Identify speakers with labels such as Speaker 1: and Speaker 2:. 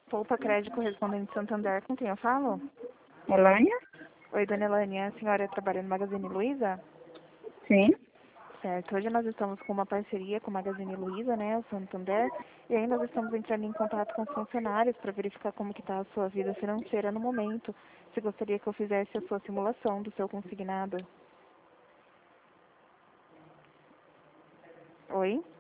Speaker 1: Poupa Crédito Correspondente Santander, com quem eu falo?
Speaker 2: Elânia?
Speaker 1: Oi, dona Elânia, a senhora trabalha no Magazine Luiza?
Speaker 2: Sim.
Speaker 1: Certo, hoje nós estamos com uma parceria com o Magazine Luiza, né, o Santander, e aí nós estamos entrando em contato com os funcionários para verificar como que está a sua vida financeira no momento. Você gostaria que eu fizesse a sua simulação do seu consignado? Oi?